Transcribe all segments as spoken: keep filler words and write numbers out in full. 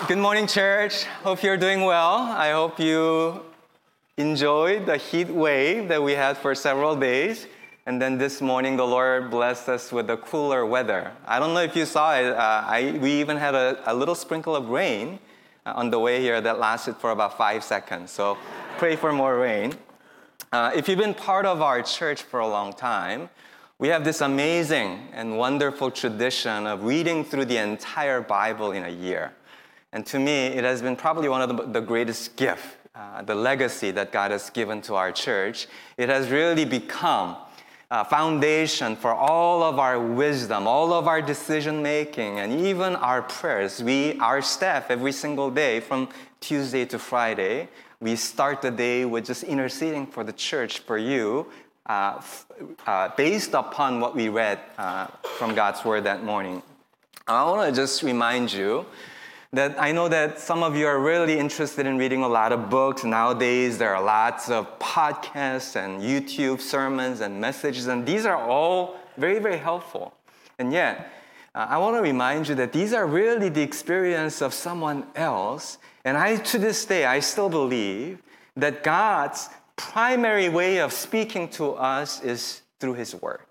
Good morning, church. Hope you're doing well. I hope you enjoyed the heat wave that we had for several days. And then this morning, the Lord blessed us with the cooler weather. I don't know if you saw it. Uh, I, we even had a, a little sprinkle of rain uh, on the way here that lasted for about five seconds. So pray for more rain. Uh, if you've been part of our church for a long time, we have this amazing and wonderful tradition of reading through the entire Bible in a year. And to me, it has been probably one of the, the greatest gifts, uh, the legacy that God has given to our church. It has really become a foundation for all of our wisdom, all of our decision-making, and even our prayers. We, our staff, every single day from Tuesday to Friday, we start the day with just interceding for the church, for you, uh, uh, based upon what we read uh, from God's Word that morning. I want to just remind you that I know that some of you are really interested in reading a lot of books. Nowadays, there are lots of podcasts and YouTube sermons and messages, and these are all very, very helpful. And yet, uh, I want to remind you that these are really the experience of someone else. And I, to this day, I still believe that God's primary way of speaking to us is through His Word.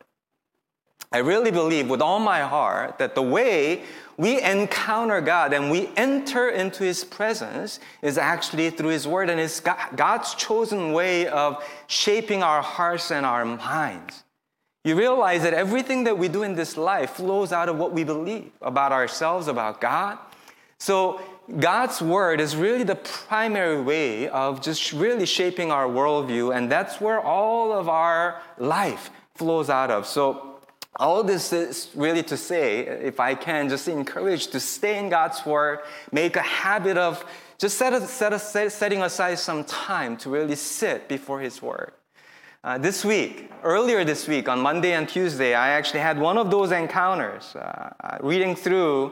I really believe with all my heart that the way we encounter God and we enter into His presence is actually through His Word, and it's God's chosen way of shaping our hearts and our minds. You realize that everything that we do in this life flows out of what we believe about ourselves, about God. So God's Word is really the primary way of just really shaping our worldview, and that's where all of our life flows out of. So all this is really to say, if I can just encourage to stay in God's Word, make a habit of just set a, set a, setting aside some time to really sit before His Word. Uh, this week, earlier this week, on Monday and Tuesday, I actually had one of those encounters, uh, reading through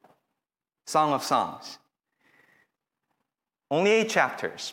Song of Songs. Only eight chapters.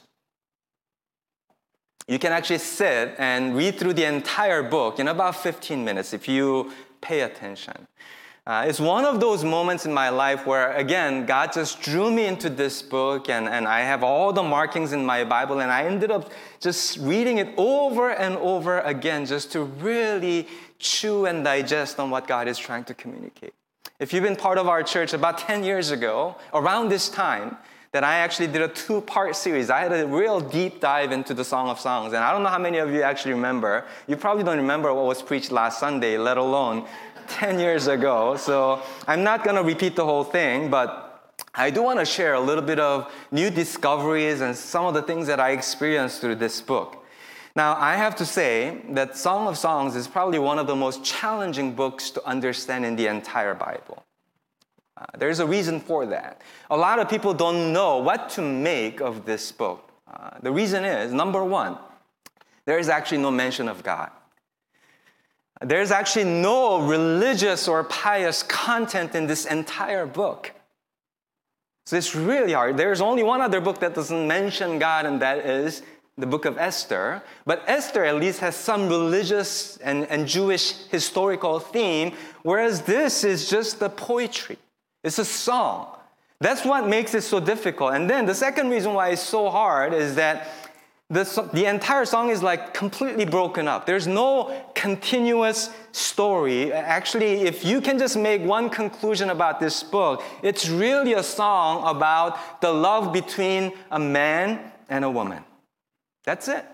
You can actually sit and read through the entire book in about fifteen minutes if you pay attention. Uh, it's one of those moments in my life where, again, God just drew me into this book, and, and I have all the markings in my Bible, and I ended up just reading it over and over again just to really chew and digest on what God is trying to communicate. If you've been part of our church about ten years ago, around this time, that I actually did a two-part series. I had a real deep dive into the Song of Songs. And I don't know how many of you actually remember. You probably don't remember what was preached last Sunday, let alone ten years ago. So I'm not going to repeat the whole thing, but I do want to share a little bit of new discoveries and some of the things that I experienced through this book. Now, I have to say that Song of Songs is probably one of the most challenging books to understand in the entire Bible. Uh, there's a reason for that. A lot of people don't know what to make of this book. Uh, the reason is, number one, there is actually no mention of God. There's actually no religious or pious content in this entire book. So it's really hard. There's only one other book that doesn't mention God, and that is the book of Esther. But Esther at least has some religious and, and Jewish historical theme, whereas this is just the poetry. It's a song. That's what makes it so difficult. And then the second reason why it's so hard is that the, the entire song is like completely broken up. There's no continuous story. Actually, if you can just make one conclusion about this book, it's really a song about the love between a man and a woman. That's it.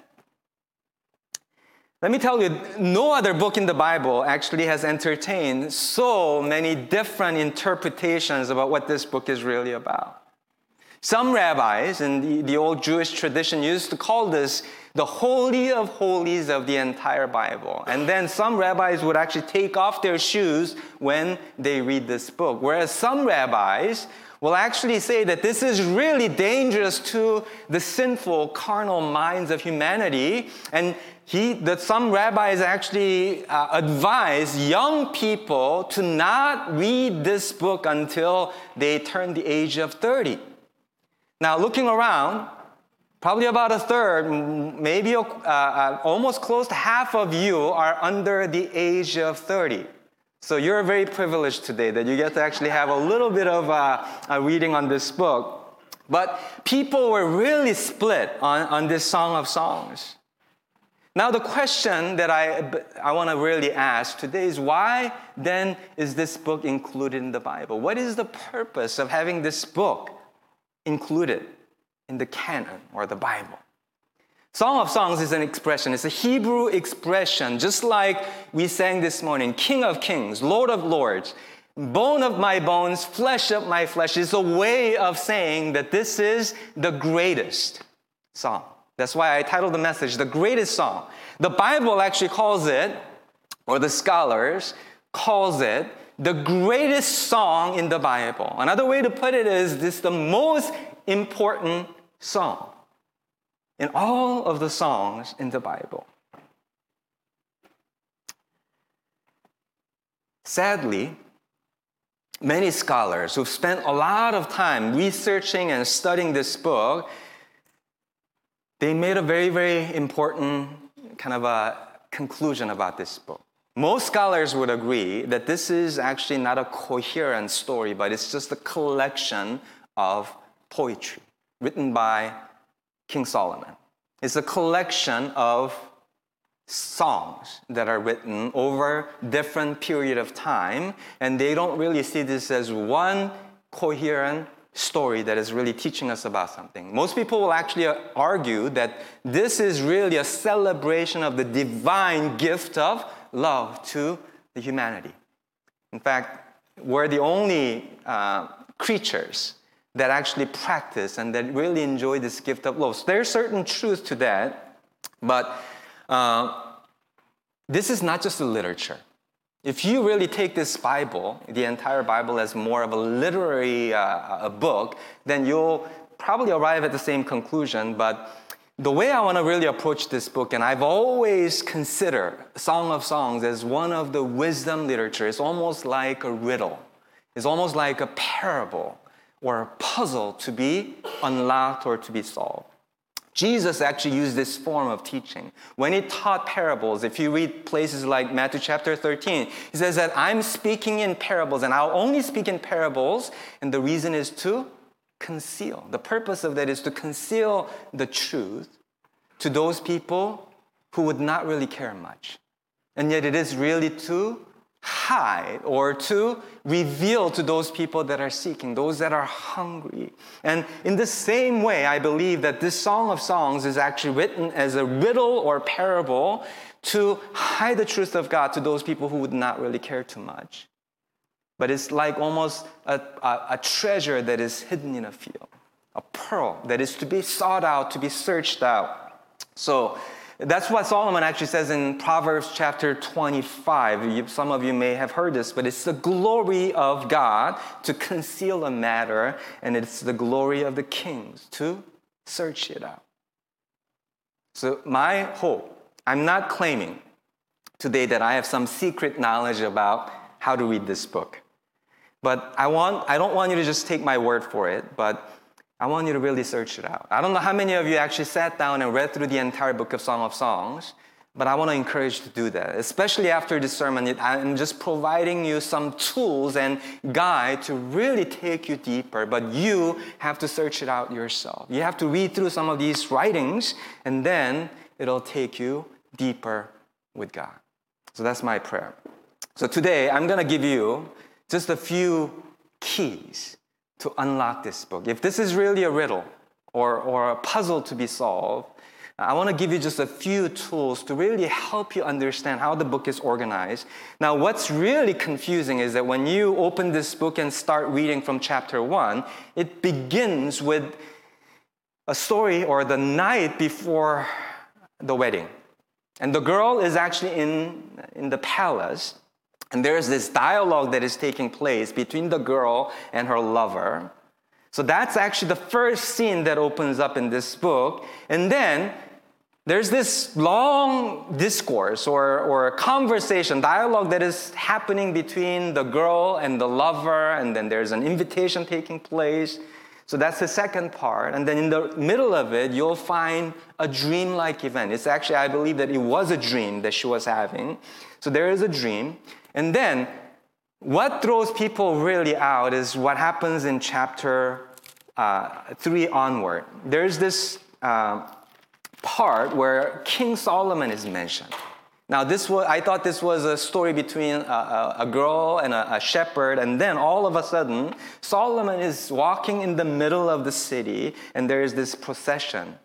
Let me tell you, no other book in the Bible actually has entertained so many different interpretations about what this book is really about. Some rabbis in the, the old Jewish tradition used to call this the Holy of Holies of the entire Bible. And then some rabbis would actually take off their shoes when they read this book. Whereas some rabbis will actually say that this is really dangerous to the sinful, carnal minds of humanity. And he, that some rabbis actually uh, advise young people to not read this book until they turn the age of thirty. Now, looking around, probably about a third, maybe uh, uh, almost close to half of you are under the age of thirty. So you're very privileged today that you get to actually have a little bit of uh, a reading on this book. But people were really split on, on this Song of Songs. Now the question that I, I want to really ask today is, why then is this book included in the Bible? What is the purpose of having this book included in the canon or the Bible? Song of Songs is an expression. It's a Hebrew expression, just like we sang this morning, King of Kings, Lord of Lords, bone of my bones, flesh of my flesh. It's a way of saying that this is the greatest song. That's why I titled the message, The Greatest Song. The Bible actually calls it, or the scholars calls it, the greatest song in the Bible. Another way to put it is, this is the most important song in all of the songs in the Bible. Sadly, many scholars who've spent a lot of time researching and studying this book, they made a very, very important kind of a conclusion about this book. Most scholars would agree that this is actually not a coherent story, but it's just a collection of poetry written by King Solomon. It's a collection of songs that are written over different period of time, and they don't really see this as one coherent story that is really teaching us about something. Most people will actually argue that this is really a celebration of the divine gift of love to the humanity. In fact, we're the only uh, creatures that actually practice and that really enjoy this gift of love. So there's certain truth to that, but uh, this is not just a literature. If you really take this Bible, the entire Bible, as more of a literary uh, a book, then you'll probably arrive at the same conclusion. But the way I want to really approach this book, and I've always considered Song of Songs as one of the wisdom literature, it's almost like a riddle. It's almost like a parable or a puzzle to be unlocked or to be solved. Jesus actually used this form of teaching. When he taught parables, if you read places like Matthew chapter thirteen, he says that I'm speaking in parables, and I'll only speak in parables, and the reason is to conceal. The purpose of that is to conceal the truth to those people who would not really care much. And yet it is really to hide or to reveal to those people that are seeking, those that are hungry. And in the same way, I believe that this Song of Songs is actually written as a riddle or parable to hide the truth of God to those people who would not really care too much. But it's like almost a, a, a treasure that is hidden in a field, a pearl that is to be sought out, to be searched out. So that's what Solomon actually says in Proverbs chapter twenty-five. You, some of you may have heard this, but it's the glory of God to conceal a matter, and it's the glory of the kings to search it out. So my hope, I'm not claiming today that I have some secret knowledge about how to read this book. But I want, I don't want you to just take my word for it, but I want you to really search it out. I don't know how many of you actually sat down and read through the entire book of Song of Songs, but I want to encourage you to do that. Especially after this sermon, I'm just providing you some tools and guide to really take you deeper, but you have to search it out yourself. You have to read through some of these writings, and then it'll take you deeper with God. So that's my prayer. So today, I'm going to give you just a few keys to unlock this book. If this is really a riddle or, or a puzzle to be solved, I want to give you just a few tools to really help you understand how the book is organized. Now, what's really confusing is that when you open this book and start reading from chapter one, it begins with a story or the night before the wedding. And the girl is actually in, in the palace. And there's this dialogue that is taking place between the girl and her lover. So that's actually the first scene that opens up in this book. And then there's this long discourse or, or conversation, dialogue that is happening between the girl and the lover. And then there's an invitation taking place. So that's the second part. And then in the middle of it, you'll find a dream-like event. It's actually, I believe that it was a dream that she was having. So there is a dream. And then what throws people really out is what happens in chapter uh, three onward. There's this uh, part where King Solomon is mentioned. Now, this was, I thought this was a story between a, a, a girl and a, a shepherd, and then all of a sudden, Solomon is walking in the middle of the city, and there is this procession.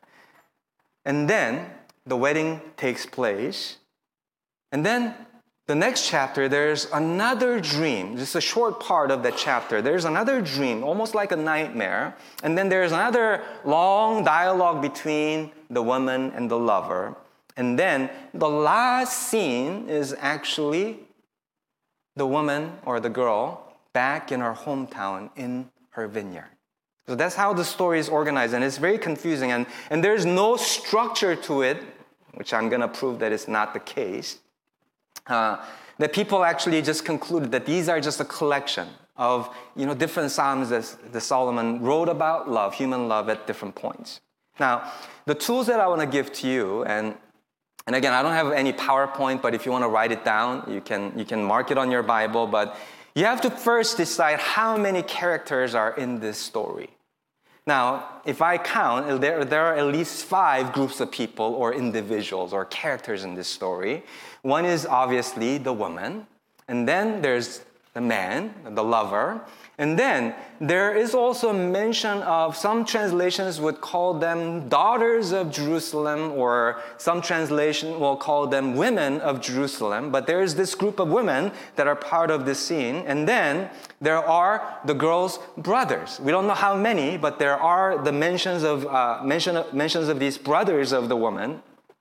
And then the wedding takes place. And then the next chapter, there's another dream, just a short part of that chapter. There's another dream, almost like a nightmare. And then there's another long dialogue between the woman and the lover. And then the last scene is actually the woman or the girl back in her hometown in her vineyard. So that's how the story is organized, and it's very confusing. And, and there's no structure to it, which I'm going to prove that it's not the case. Uh, that people actually just concluded that these are just a collection of, you know, different psalms that, that Solomon wrote about love, human love at different points. Now, the tools that I want to give to you, and And again, I don't have any PowerPoint, but if you want to write it down, you can, you can mark it on your Bible. But you have to first decide how many characters are in this story. Now, if I count, there, there are at least five groups of people or individuals or characters in this story. One is obviously the woman. And then there's the man, the lover. And then there is also a mention of, some translations would call them daughters of Jerusalem, or some translation will call them women of Jerusalem. But there is this group of women that are part of this scene. And then there are the girl's brothers. We don't know how many, but there are the mentions of, uh, mention, mentions of these brothers of the woman.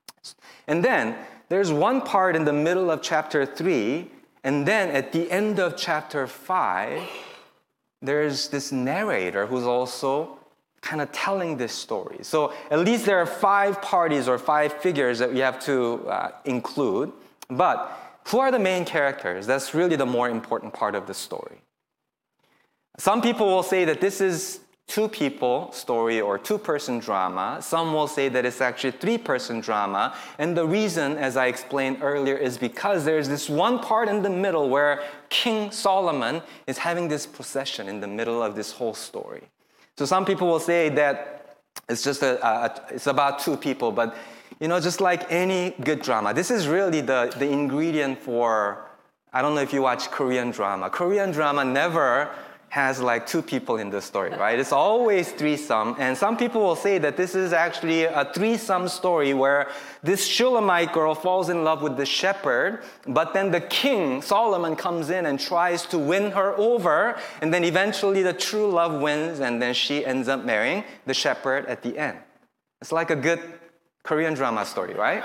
And then there's one part in the middle of chapter three, and then at the end of chapter five, there's this narrator who's also kind of telling this story. So at least there are five parties or five figures that we have to uh, include. But who are the main characters? That's really the more important part of the story. Some people will say that this is two-people story or two-person drama. Some will say that it's actually three-person drama. And the reason, as I explained earlier, is because there's this one part in the middle where King Solomon is having this procession in the middle of this whole story. So some people will say that it's just a, a it's about two people, but you know, just like any good drama, this is really the, the ingredient for, I don't know if you watch Korean drama. Korean drama never has like two people in the story, right? It's always threesome. And some people will say that this is actually a threesome story where this Shulamite girl falls in love with the shepherd, but then the king, Solomon, comes in and tries to win her over, and then eventually the true love wins, and then she ends up marrying the shepherd at the end. It's like a good Korean drama story, right?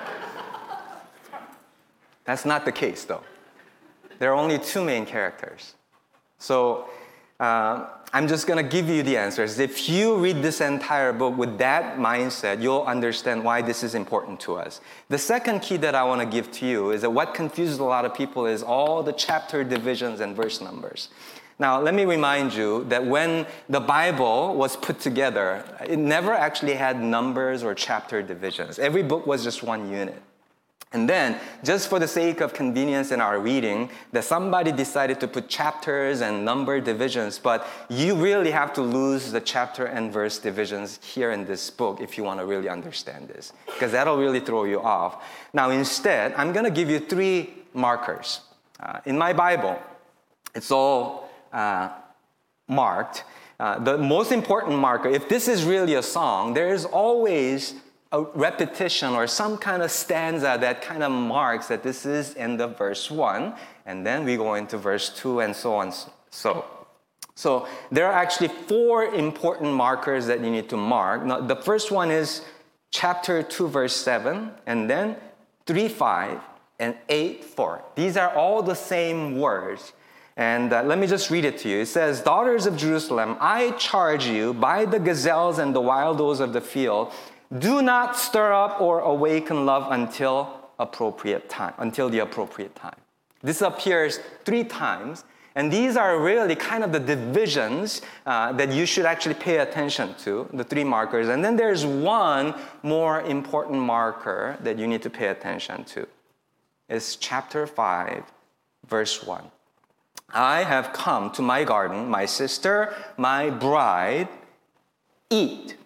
That's not the case, though. There are only two main characters. So, Uh, I'm just going to give you the answers. If you read this entire book with that mindset, you'll understand why this is important to us. The second key that I want to give to you is that what confuses a lot of people is all the chapter divisions and verse numbers. Now, let me remind you that when the Bible was put together, it never actually had numbers or chapter divisions. Every book was just one unit. And then, just for the sake of convenience in our reading, that somebody decided to put chapters and number divisions, but you really have to lose the chapter and verse divisions here in this book if you want to really understand this, because that'll really throw you off. Now, instead, I'm going to give you three markers. Uh, in my Bible, it's all uh, marked. Uh, the most important marker, if this is really a song, there is always a repetition or some kind of stanza that kind of marks that this is end of verse one, and then we go into verse two and so on. So, so there are actually four important markers that you need to mark. Now, the first one is chapter two, verse seven, and then three, five, and eight, four. These are all the same words. And uh, let me just read it to you. It says, "Daughters of Jerusalem, I charge you by the gazelles and the wild does of the field, do not stir up or awaken love until appropriate time, until the appropriate time." This appears three times, and these are really kind of the divisions uh, that you should actually pay attention to, the three markers. And then there's one more important marker that you need to pay attention to. It's chapter five, verse one. I have come to my garden, my sister, my bride, eat,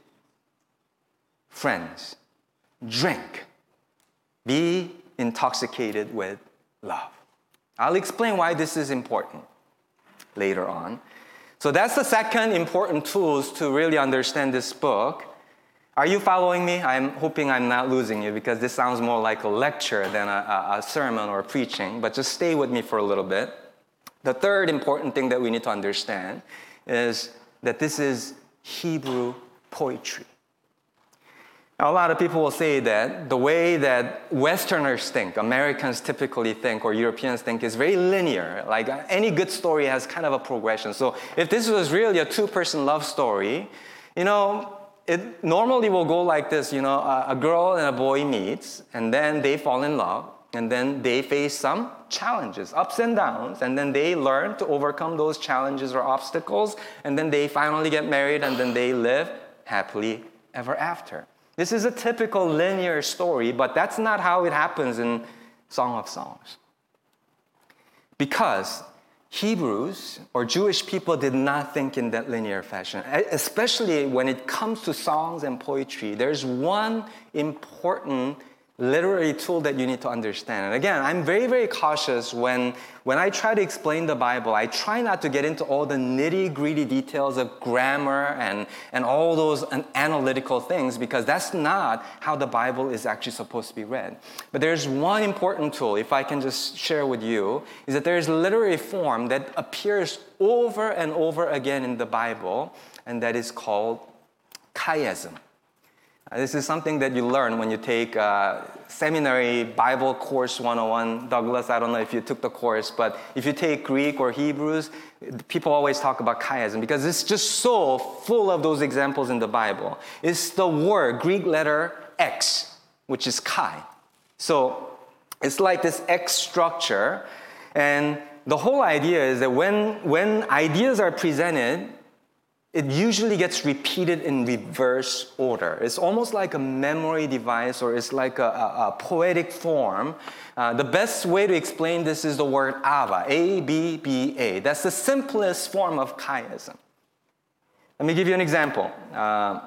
friends, drink, be intoxicated with love. I'll explain why this is important later on. So that's the second important tools to really understand this book. Are you following me? I'm hoping I'm not losing you because this sounds more like a lecture than a, a, a sermon or preaching, but just stay with me for a little bit. The third important thing that we need to understand is that this is Hebrew poetry. Now, a lot of people will say that the way that Westerners think, Americans typically think, or Europeans think is very linear. Like any good story has kind of a progression. So if this was really a two-person love story, you know, it normally will go like this, you know, a, a girl and a boy meets, and then they fall in love, and then they face some challenges, ups and downs, and then they learn to overcome those challenges or obstacles, and then they finally get married, and then they live happily ever after. This is a typical linear story, but that's not how it happens in Song of Songs. Because Hebrews or Jewish people did not think in that linear fashion, especially when it comes to songs and poetry. There's one important literary tool that you need to understand. And again, I'm very, very cautious when, when I try to explain the Bible. I try not to get into all the nitty-gritty details of grammar and, and all those analytical things, because that's not how the Bible is actually supposed to be read. But there's one important tool, if I can just share with you, is that there's a literary form that appears over and over again in the Bible, and that is called chiasm. Uh, this is something that you learn when you take uh, seminary Bible course one oh one. Douglas, I don't know if you took the course, but if you take Greek or Hebrews, people always talk about chiasm because it's just so full of those examples in the Bible. It's the word, Greek letter X, which is chi. So it's like this X structure, and the whole idea is that when, when ideas are presented, it usually gets repeated in reverse order. It's almost like a memory device, or it's like a, a, a poetic form. Uh, the best way to explain this is the word Abba, A B B A. That's the simplest form of chiasm. Let me give you an example. Uh,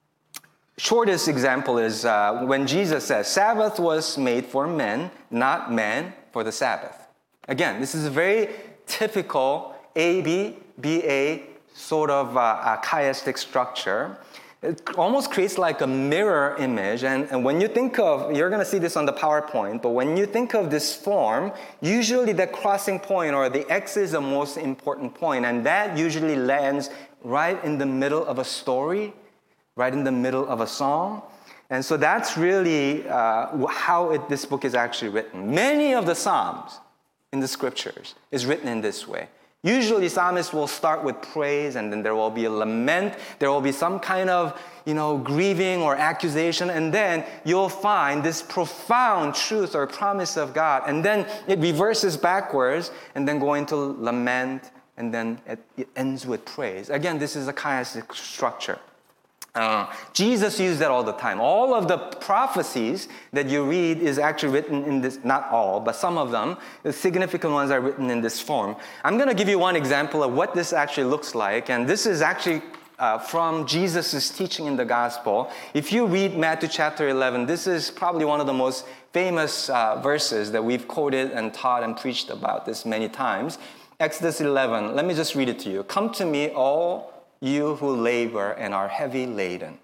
shortest example is uh, when Jesus says, Sabbath was made for men, not man for the Sabbath. Again, this is a very typical A B B A sort of uh, a chiastic structure. It almost creates like a mirror image. And, and when you think of, you're going to see this on the PowerPoint, but when you think of this form, usually the crossing point or the X is the most important point, and that usually lands right in the middle of a story, right in the middle of a song. And so that's really uh, how it, this book is actually written. Many of the Psalms in the scriptures is written in this way. Usually, psalmists will start with praise, and then there will be a lament. There will be some kind of, you know, grieving or accusation, and then you'll find this profound truth or promise of God, and then it reverses backwards, and then going to lament, and then it, it ends with praise. Again, this is a chiastic structure. Uh, Jesus used that all the time. All of the prophecies that you read is actually written in this, not all, but some of them, the significant ones are written in this form. I'm going to give you one example of what this actually looks like, and this is actually uh, from Jesus' teaching in the gospel. If you read Matthew chapter eleven, this is probably one of the most famous uh, verses that we've quoted and taught and preached about this many times. Exodus eleven, let me just read it to you. Come to me, all you who labor and are heavy laden.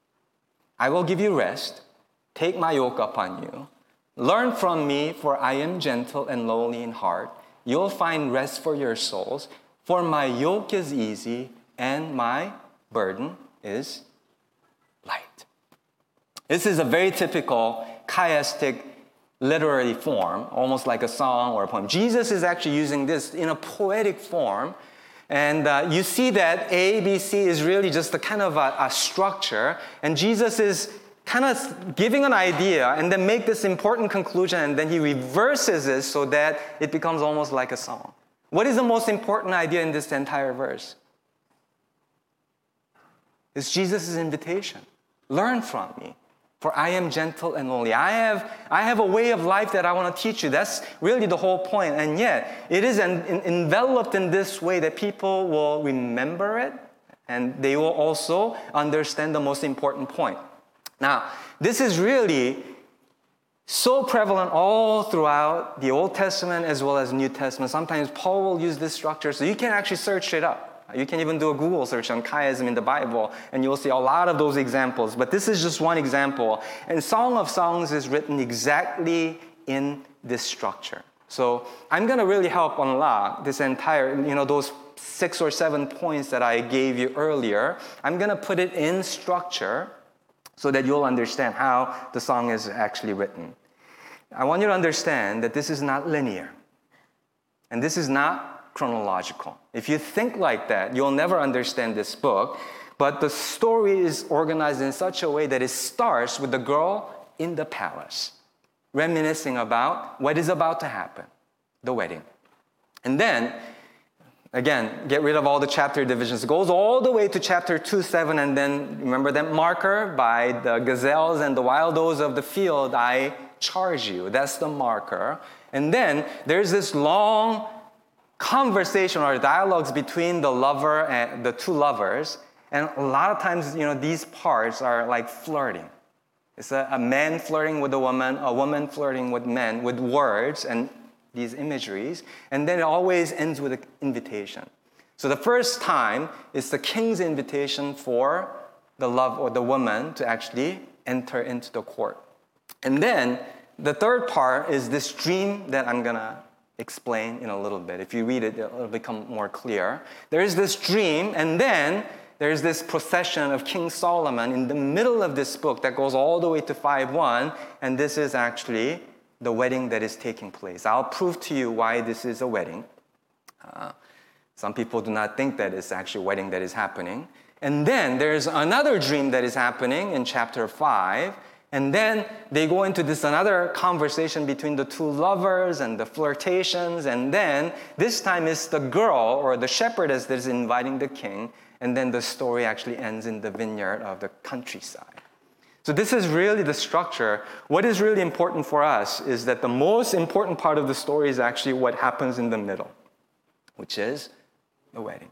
I will give you rest. Take my yoke upon you. Learn from me, for I am gentle and lowly in heart. You'll find rest for your souls, for my yoke is easy and my burden is light. This is a very typical chiastic literary form, almost like a song or a poem. Jesus is actually using this in a poetic form. And uh, you see that A, B, C is really just a kind of a, a structure. And Jesus is kind of giving an idea and then make this important conclusion. And then he reverses it so that it becomes almost like a song. What is the most important idea in this entire verse? It's Jesus' invitation. Learn from me, For I am gentle and lowly. I have, I have a way of life that I want to teach you. That's really the whole point. And yet, it is en- en- enveloped in this way that people will remember it, and they will also understand the most important point. Now, this is really so prevalent all throughout the Old Testament as well as New Testament. Sometimes Paul will use this structure, so you can actually search it up. You can even do a Google search on chiasm in the Bible, and you'll see a lot of those examples. But this is just one example. And Song of Songs is written exactly in this structure. So I'm going to really help unlock this entire, you know, those six or seven points that I gave you earlier. I'm going to put it in structure so that you'll understand how the song is actually written. I want you to understand that this is not linear. And this is not chronological. If you think like that, you'll never understand this book. But the story is organized in such a way that it starts with the girl in the palace, reminiscing about what is about to happen, the wedding. And then, again, get rid of all the chapter divisions. It goes all the way to chapter two seven, and then remember that marker, by the gazelles and the wild does of the field, I charge you. That's the marker. And then there's this long conversation or dialogues between the lover and the two lovers. And a lot of times, you know, these parts are like flirting. It's a, a man flirting with a woman, a woman flirting with men, with words and these imageries. And then it always ends with an invitation. So the first time is the king's invitation for the love or the woman to actually enter into the court. And then the third part is this dream that I'm going to explain in a little bit. If you read it, it'll become more clear. There is this dream, and then there's this procession of King Solomon in the middle of this book that goes all the way to five one, and this is actually the wedding that is taking place. I'll prove to you why this is a wedding. Uh, some people do not think that it's actually a wedding that is happening. And then there's another dream that is happening in chapter five, and then they go into this another conversation between the two lovers and the flirtations. And then this time it's the girl or the shepherdess that is inviting the king. And then the story actually ends in the vineyard of the countryside. So this is really the structure. What is really important for us is that the most important part of the story is actually what happens in the middle, which is the wedding.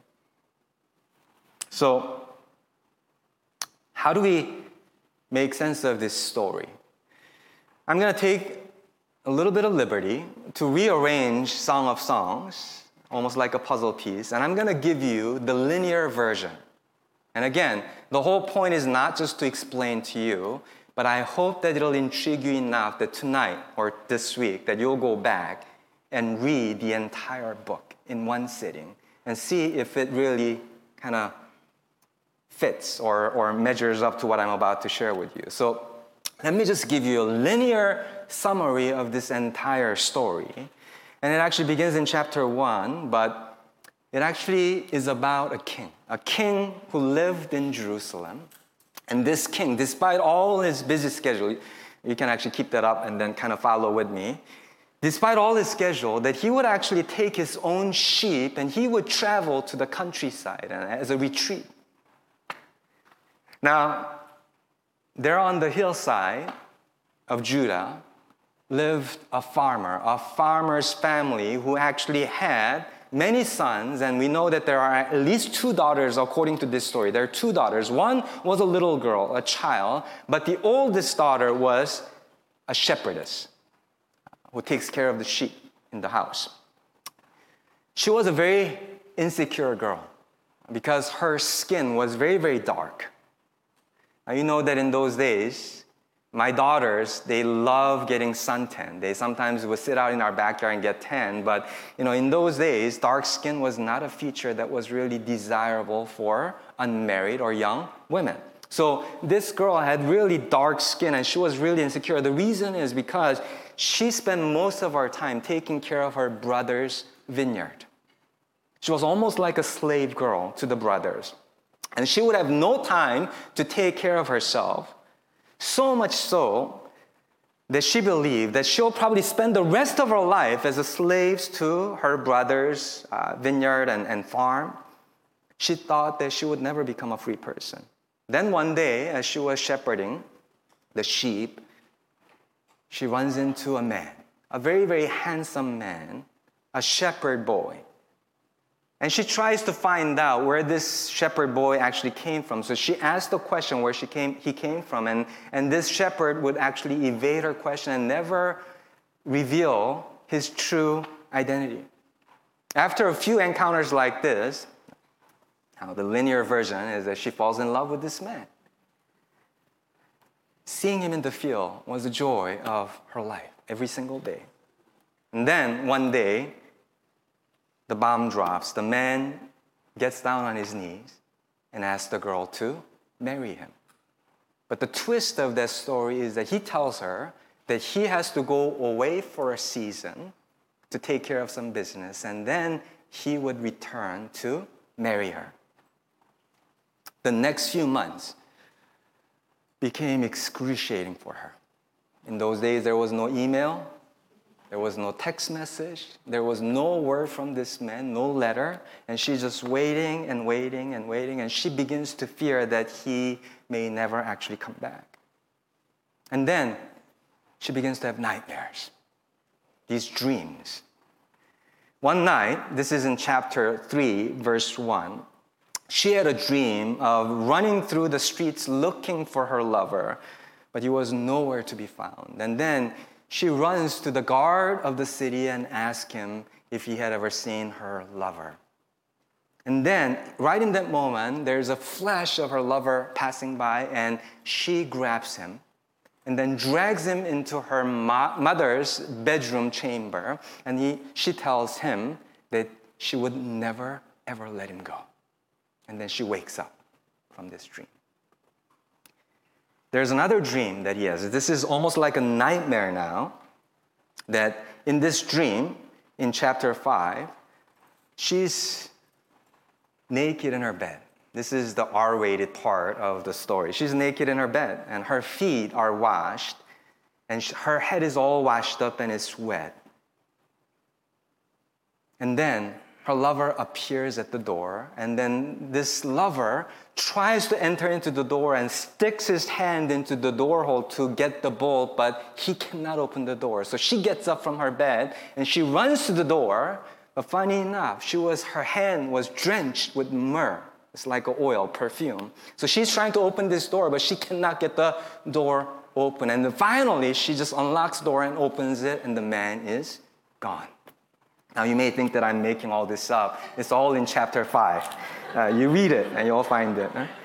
So how do we make sense of this story? I'm going to take a little bit of liberty to rearrange Song of Songs, almost like a puzzle piece, and I'm going to give you the linear version. And again, the whole point is not just to explain to you, but I hope that it'll intrigue you enough that tonight or this week that you'll go back and read the entire book in one sitting and see if it really kind of fits or, or measures up to what I'm about to share with you. So let me just give you a linear summary of this entire story. And it actually begins in chapter one, but it actually is about a king, a king who lived in Jerusalem. And this king, despite all his busy schedule, you can actually keep that up and then kind of follow with me. Despite all his schedule, that he would actually take his own sheep and he would travel to the countryside as a retreat. Now, there on the hillside of Judah lived a farmer, a farmer's family who actually had many sons, and we know that there are at least two daughters according to this story. There are two daughters. One was a little girl, a child, but the oldest daughter was a shepherdess who takes care of the sheep in the house. She was a very insecure girl because her skin was very, very dark. Now, you know that in those days, my daughters, they love getting suntan. They sometimes would sit out in our backyard and get tan. But, you know, in those days, dark skin was not a feature that was really desirable for unmarried or young women. So this girl had really dark skin and she was really insecure. The reason is because she spent most of her time taking care of her brother's vineyard. She was almost like a slave girl to the brothers. And she would have no time to take care of herself, so much so that she believed that she'll probably spend the rest of her life as a slave to her brother's uh, vineyard and, and farm. She thought that she would never become a free person. Then one day, as she was shepherding the sheep, she runs into a man, a very, very handsome man, a shepherd boy. And she tries to find out where this shepherd boy actually came from. So she asked the question where she came, he came from, and, and this shepherd would actually evade her question and never reveal his true identity. After a few encounters like this, now the linear version is that she falls in love with this man. Seeing him in the field was the joy of her life every single day. And then one day, the bomb drops. The man gets down on his knees and asks the girl to marry him. But the twist of that story is that he tells her that he has to go away for a season to take care of some business, and then he would return to marry her. The next few months became excruciating for her. In those days, there was no email. There was no text message. There was no word from this man, no letter. And she's just waiting and waiting and waiting. And she begins to fear that he may never actually come back. And then she begins to have nightmares, these dreams. One night, this is in chapter three, verse one, she had a dream of running through the streets looking for her lover, but he was nowhere to be found. And then she runs to the guard of the city and asks him if he had ever seen her lover. And then, right in that moment, there's a flash of her lover passing by, and she grabs him and then drags him into her mo- mother's bedroom chamber. And he, she tells him that she would never, ever let him go. And then she wakes up from this dream. There's another dream that he has. This is almost like a nightmare now, that in this dream, in chapter five, she's naked in her bed. This is the R-rated part of the story. She's naked in her bed, and her feet are washed, and her head is all washed up and it's wet. And then her lover appears at the door, and then this lover tries to enter into the door and sticks his hand into the door hole to get the bolt, but he cannot open the door. So she gets up from her bed and she runs to the door, but funny enough, she was her hand was drenched with myrrh. It's like an oil, perfume. So she's trying to open this door, but she cannot get the door open. And then finally, she just unlocks the door and opens it, and the man is gone. Now, you may think that I'm making all this up. It's all in chapter five. Uh, you read it, and you'll find it. Right?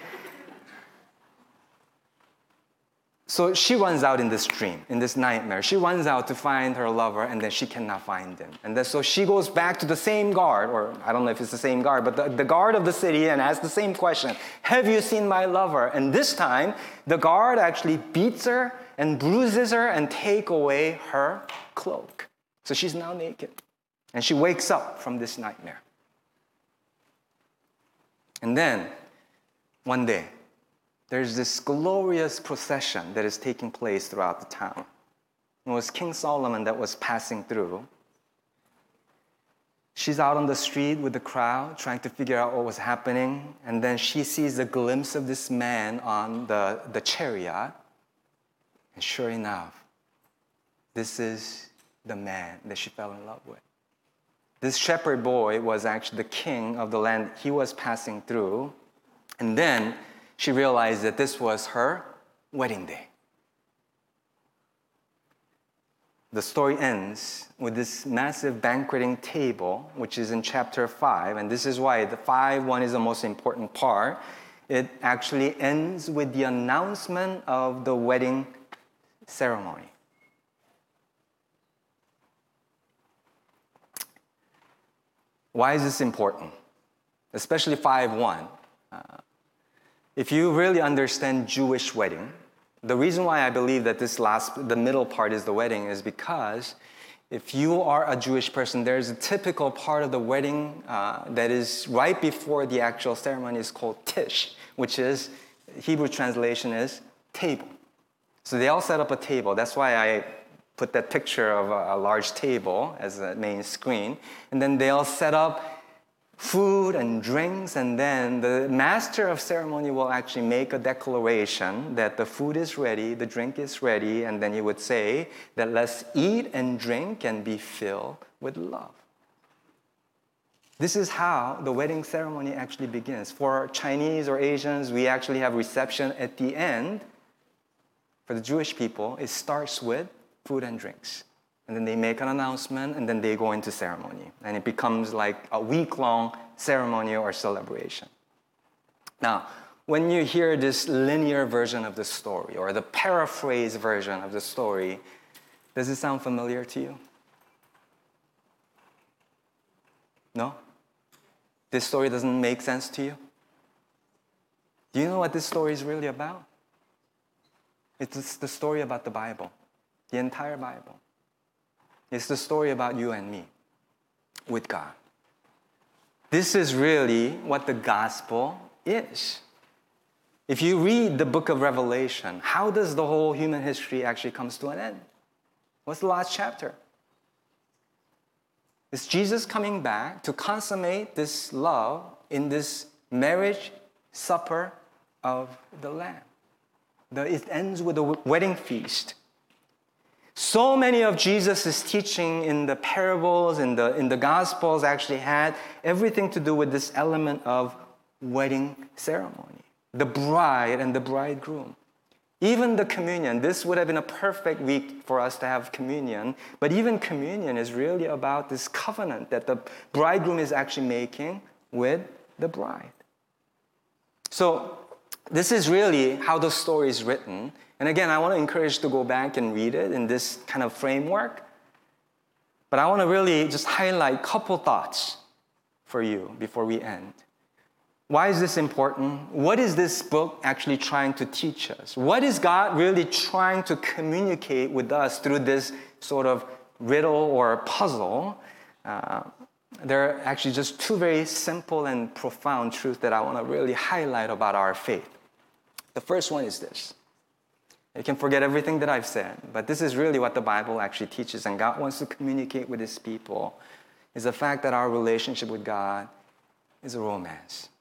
So she runs out in this dream, in this nightmare. She runs out to find her lover, and then she cannot find him. And then so she goes back to the same guard, or I don't know if it's the same guard, but the, the guard of the city, and asks the same question, have you seen my lover? And this time, the guard actually beats her and bruises her and take away her cloak. So she's now naked. And she wakes up from this nightmare. And then, one day, there's this glorious procession that is taking place throughout the town. It was King Solomon that was passing through. She's out on the street with the crowd, trying to figure out what was happening. And then she sees a glimpse of this man on the, the chariot. And sure enough, this is the man that she fell in love with. This shepherd boy was actually the king of the land he was passing through. And then she realized that this was her wedding day. The story ends with this massive banqueting table, which is in chapter five. And this is why the five one is the most important part. It actually ends with the announcement of the wedding ceremony. Why is this important? Especially five one. Uh, if you really understand Jewish wedding, the reason why I believe that this last, the middle part is the wedding is because if you are a Jewish person, there's a typical part of the wedding uh, that is right before the actual ceremony is called tish, which is, Hebrew translation is table. So they all set up a table. That's why I put that picture of a, a large table as a main screen. And then they'll set up food and drinks, and then the master of ceremony will actually make a declaration that the food is ready, the drink is ready, and then he would say that let's eat and drink and be filled with love. This is how the wedding ceremony actually begins. For Chinese or Asians, we actually have reception at the end. For the Jewish people, it starts with food and drinks. And then they make an announcement, and then they go into ceremony. And it becomes like a week-long ceremony or celebration. Now, when you hear this linear version of the story, or the paraphrase version of the story, does it sound familiar to you? No? This story doesn't make sense to you? Do you know what this story is really about? It's the story about the Bible, the entire Bible. It's the story about you and me with God. This is really what the gospel is. If you read the book of Revelation, how does the whole human history actually comes to an end? What's the last chapter? It's Jesus coming back to consummate this love in this marriage supper of the Lamb. The, it ends with a wedding feast. So many of Jesus' teaching in the parables, in the, in the Gospels actually had everything to do with this element of wedding ceremony. The bride and the bridegroom. Even the communion, this would have been a perfect week for us to have communion, but even communion is really about this covenant that the bridegroom is actually making with the bride. So this is really how the story is written. And again, I want to encourage you to go back and read it in this kind of framework. But I want to really just highlight a couple thoughts for you before we end. Why is this important? What is this book actually trying to teach us? What is God really trying to communicate with us through this sort of riddle or puzzle? Uh, there are actually just two very simple and profound truths that I want to really highlight about our faith. The first one is this. You can forget everything that I've said, but this is really what the Bible actually teaches, and God wants to communicate with His people, is the fact that our relationship with God is a romance.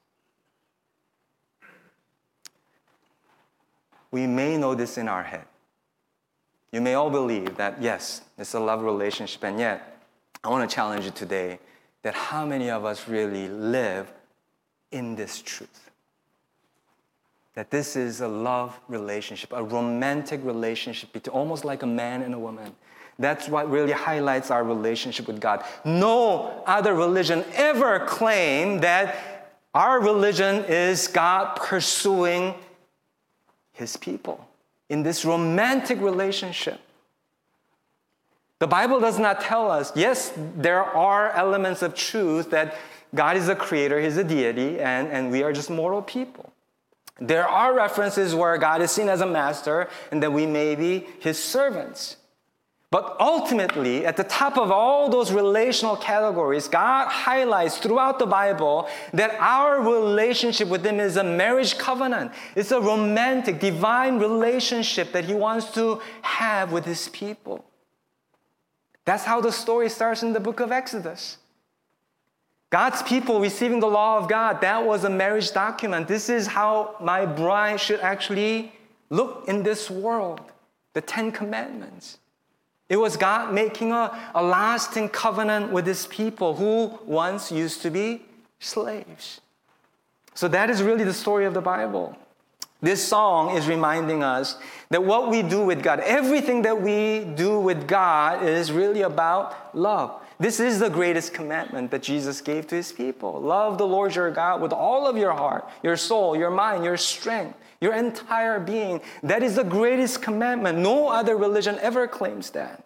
We may know this in our head. You may all believe that, yes, it's a love relationship, and yet, I want to challenge you today that how many of us really live in this truth? That this is a love relationship, a romantic relationship, between, almost like a man and a woman. That's what really highlights our relationship with God. No other religion ever claimed that our religion is God pursuing His people in this romantic relationship. The Bible does not tell us, yes, there are elements of truth that God is a creator, He's a deity, and, and we are just mortal people. There are references where God is seen as a master and that we may be His servants. But ultimately, at the top of all those relational categories, God highlights throughout the Bible that our relationship with Him is a marriage covenant. It's a romantic, divine relationship that He wants to have with His people. That's how the story starts in the book of Exodus. God's people receiving the law of God, that was a marriage document. This is how my bride should actually look in this world. The Ten Commandments. It was God making a, a lasting covenant with His people who once used to be slaves. So that is really the story of the Bible. This song is reminding us that what we do with God, everything that we do with God is really about love. This is the greatest commandment that Jesus gave to His people. Love the Lord your God with all of your heart, your soul, your mind, your strength, your entire being. That is the greatest commandment. No other religion ever claims that.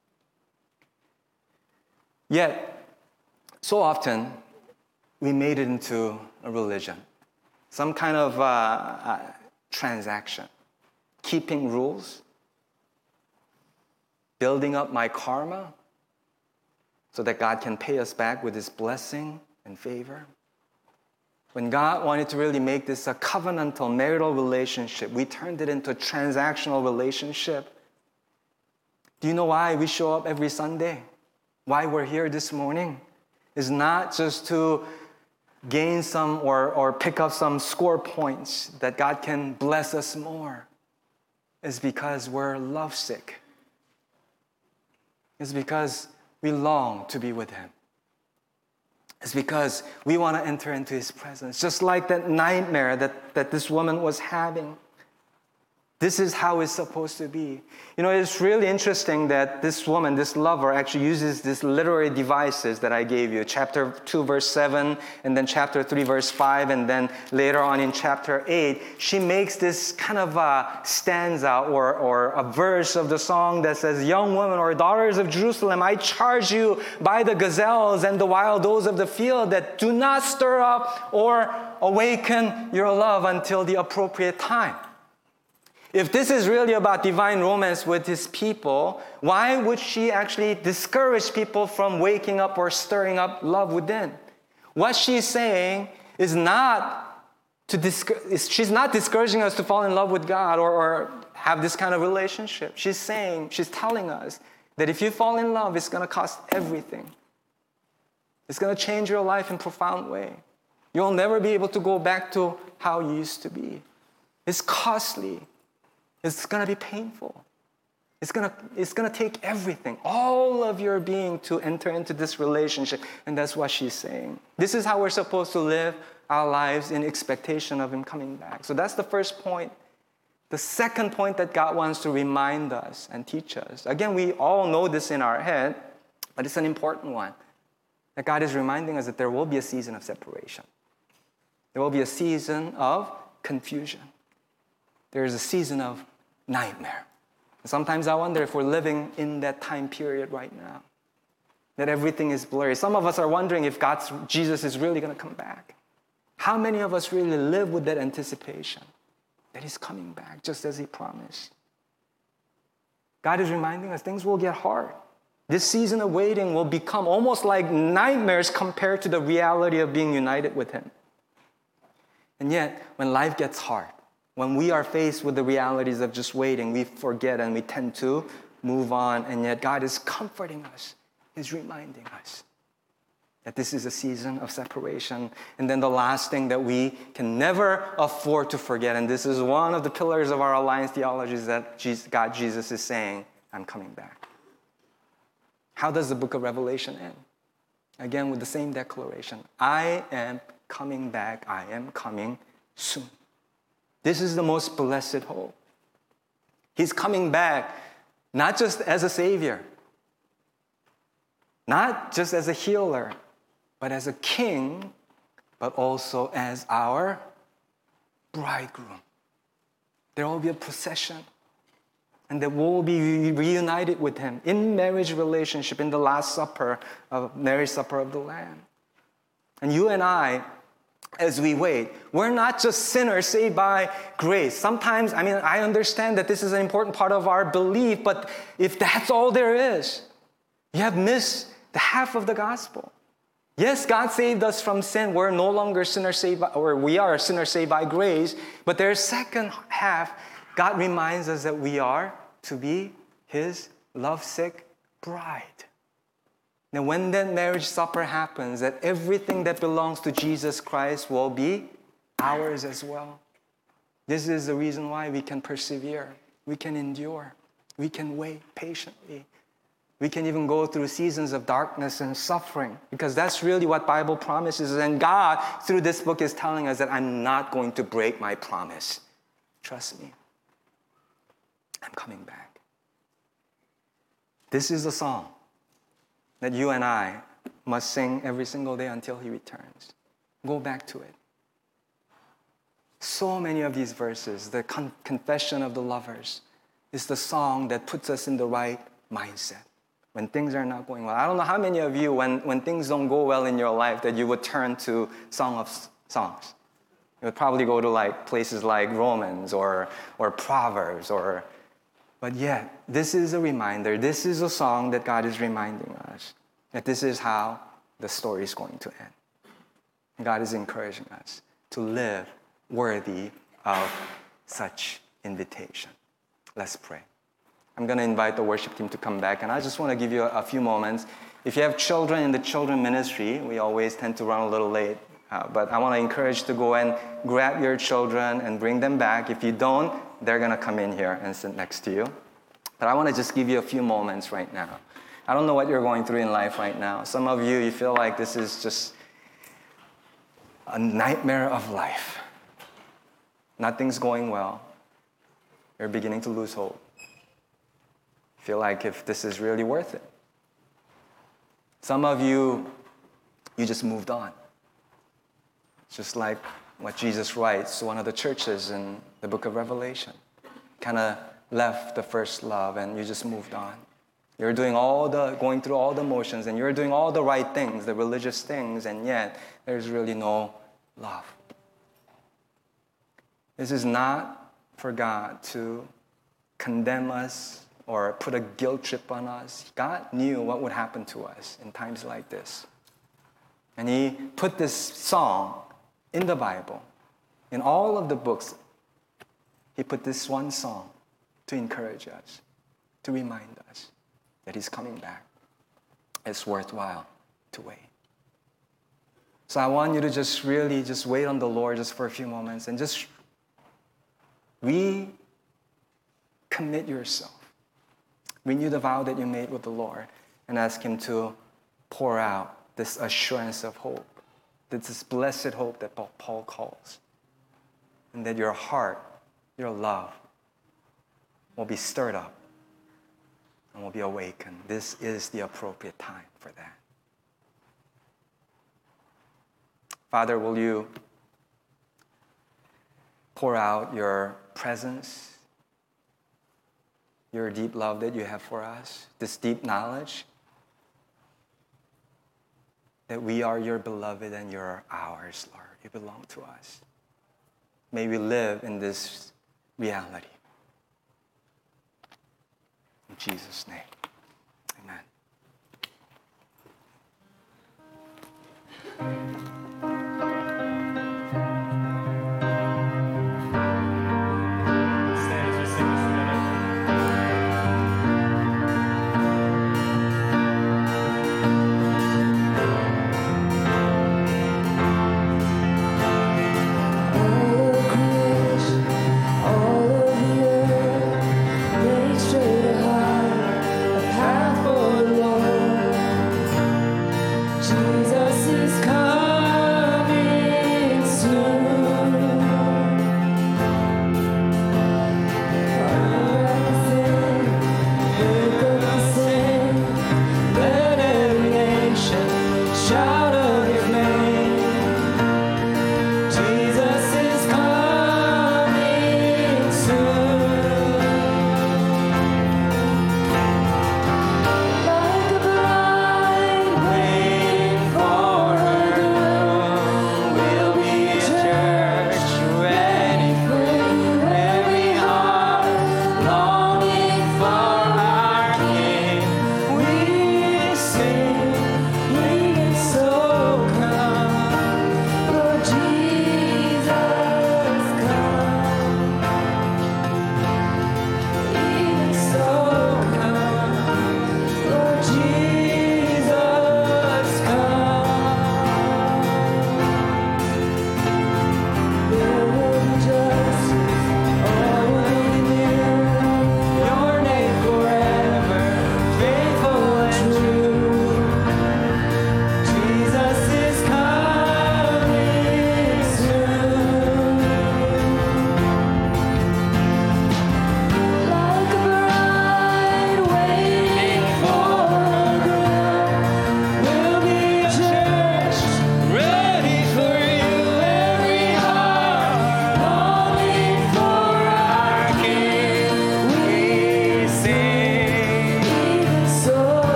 Yet, so often, we made it into a religion. Some kind of uh, uh, transaction. Keeping rules. Building up my karma so that God can pay us back with His blessing and favor. When God wanted to really make this a covenantal marital relationship, we turned it into a transactional relationship. Do you know why we show up every Sunday? Why we're here this morning? Is not just to gain some or, or pick up some score points, that God can bless us more, is because we're lovesick. It's because we long to be with Him. It's because we want to enter into His presence. Just like that nightmare that, that this woman was having. This is how it's supposed to be. You know, it's really interesting that this woman, this lover, actually uses these literary devices that I gave you. Chapter two, verse seven, and then chapter three, verse five, and then later on in chapter eight, she makes this kind of a stanza or, or a verse of the song that says, "Young women or daughters of Jerusalem, I charge you by the gazelles and the wild does of the field that do not stir up or awaken your love until the appropriate time." If this is really about divine romance with His people, why would she actually discourage people from waking up or stirring up love within? What she's saying is not to discourage, she's not discouraging us to fall in love with God or, or have this kind of relationship. She's saying, she's telling us that if you fall in love, it's going to cost everything. It's going to change your life in a profound way. You'll never be able to go back to how you used to be. It's costly. It's going to be painful. It's going to, it's going to take everything, all of your being to enter into this relationship. And that's what she's saying. This is how we're supposed to live our lives in expectation of Him coming back. So that's the first point. The second point that God wants to remind us and teach us. Again, we all know this in our head, but it's an important one. That God is reminding us that there will be a season of separation. There will be a season of confusion. There is a season of nightmare. And sometimes I wonder if we're living in that time period right now, that everything is blurry. Some of us are wondering if God's, Jesus is really going to come back. How many of us really live with that anticipation that He's coming back just as He promised? God is reminding us things will get hard. This season of waiting will become almost like nightmares compared to the reality of being united with Him. And yet, when life gets hard, when we are faced with the realities of just waiting, we forget and we tend to move on. And yet God is comforting us. He's reminding us that this is a season of separation. And then the last thing that we can never afford to forget, and this is one of the pillars of our Alliance theology, is that God, Jesus is saying, "I'm coming back." How does the book of Revelation end? Again, with the same declaration. I am coming back. I am coming soon. This is the most blessed hope. He's coming back not just as a Savior, not just as a healer, but as a King, but also as our bridegroom. There will be a procession, and that we'll be reunited with Him in marriage relationship, in the Last Supper, of marriage supper of the Lamb. And you and I, as we wait, we're not just sinners saved by grace. Sometimes, I mean, I understand that this is an important part of our belief, but if that's all there is, you have missed the half of the gospel. Yes, God saved us from sin. We're no longer sinners saved by, or we are sinners saved by grace. But there's second half. God reminds us that we are to be His lovesick bride. Now, when that marriage supper happens, that everything that belongs to Jesus Christ will be ours as well. This is the reason why we can persevere. We can endure. We can wait patiently. We can even go through seasons of darkness and suffering, because that's really what Bible promises. And God, through this book, is telling us that I'm not going to break my promise. Trust me. I'm coming back. This is a song that you and I must sing every single day until He returns. Go back to it. So many of these verses, the con- confession of the lovers, is the song that puts us in the right mindset when things are not going well. I don't know how many of you, when, when things don't go well in your life, that you would turn to Song of Songs. You would probably go to like places like Romans or, or Proverbs or But yet, this is a reminder, this is a song that God is reminding us that this is how the story is going to end. And God is encouraging us to live worthy of such invitation. Let's pray. I'm going to invite the worship team to come back, and I just want to give you a, a few moments. If you have children in the children ministry, we always tend to run a little late Uh, but I want to encourage you to go and grab your children and bring them back. If you don't, they're going to come in here and sit next to you. But I want to just give you a few moments right now. I don't know what you're going through in life right now. Some of you, you feel like this is just a nightmare of life. Nothing's going well. You're beginning to lose hope. Feel like if this is really worth it. Some of you, you just moved on. Just like what Jesus writes to one of the churches in the book of Revelation. Kind of left the first love and you just moved on. You're doing all the, going through all the motions and you're doing all the right things, the religious things, and yet there's really no love. This is not for God to condemn us or put a guilt trip on us. God knew what would happen to us in times like this. And He put this song in the Bible, in all of the books. He put this one song to encourage us, to remind us that He's coming back. It's worthwhile to wait. So I want you to just really just wait on the Lord just for a few moments and just recommit yourself. Renew the vow that you made with the Lord and ask Him to pour out this assurance of hope, this blessed hope that Paul calls, and that your heart, your love will be stirred up and will be awakened. This is the appropriate time for that. Father, will you pour out your presence, your deep love that you have for us, this deep knowledge that we are your beloved and you're ours, Lord. You belong to us. May we live in this reality. In Jesus' name, amen. Jesus is coming.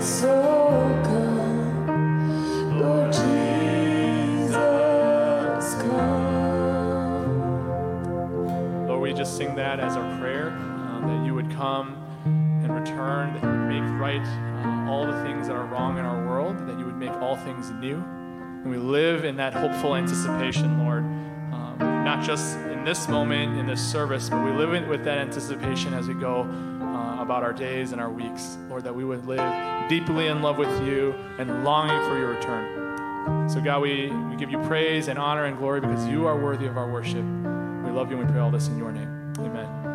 So come, Lord Jesus, come. Lord, we just sing that as our prayer, uh, that you would come and return, that you would make right uh, all the things that are wrong in our world, that you would make all things new. And we live in that hopeful anticipation, Lord, um, not just in this moment, in this service, but we live in, with that anticipation as we go uh, about our days and our weeks, Lord, that we would live deeply in love with you and longing for your return. So God, we, we give you praise and honor and glory because you are worthy of our worship. We love you and we pray all this in your name. Amen.